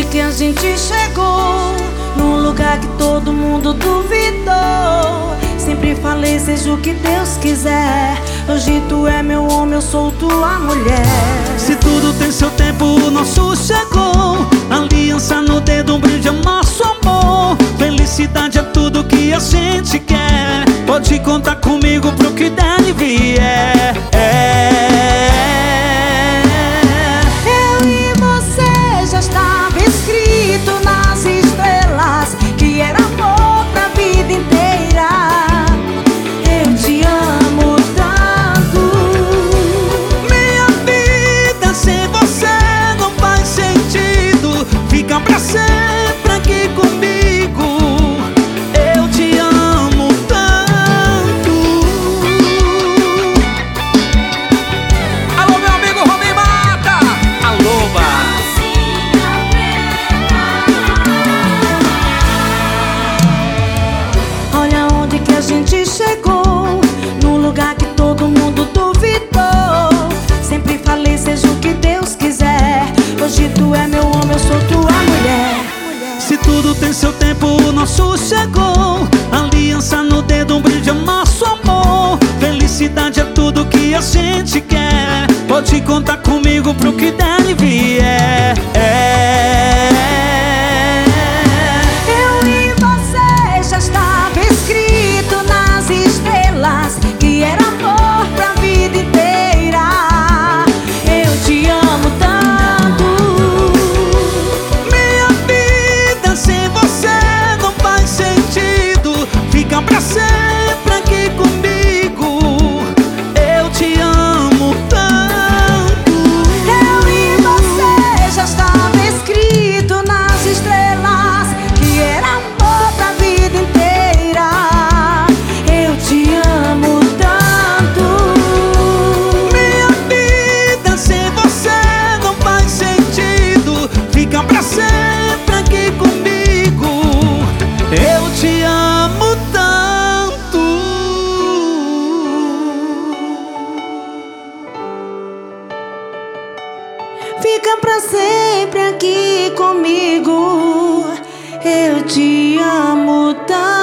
onde que a gente chegou? Num lugar que todo mundo duvidou. Sempre falei, seja o que Deus quiser. Hoje tu é meu homem, eu sou tua mulher. Se tudo tem seu tempo, o nosso chegou. Aliança no dedo, um brinde ao nosso amor. Felicidade é tudo que a gente quer. Pode contar comigo pro que der e vier. Eu e você já estava escrito nas estrelas que era amor pra vida inteira. Eu te amo tanto. Minha vida sem você não faz sentido. Fica pra sempre aqui comigo. Eu te amo tanto. Alô, meu amigo Robin Mata. Alô, Olha onde que a gente chegou. Num lugar que todo mundo duvidou. Sempre falei, seja o que Deus quiser. Hoje tu é meu homem, eu sou tua mulher. Se tudo tem seu tempo, o nosso chegou. Aliança no dedo, um brinde ao nosso amor. Felicidade é tudo que a gente quer. Pode contar comigo pro que der e vier. Eu e você já estava escrito nas estrelas que era amor pra vida inteira. Eu te amo tanto. Minha vida sem você não faz sentido. Fica pra sempre aqui comigo. Eu te amo tanto. Eu e você já estava escrito nas estrelas que era amor pra vida inteira. Eu te amo tanto. Minha vida sem você não faz sentido. Fica pra sempre aqui comigo. Eu te amo tanto. Fica pra sempre aqui comigo. Eu te amo tanto.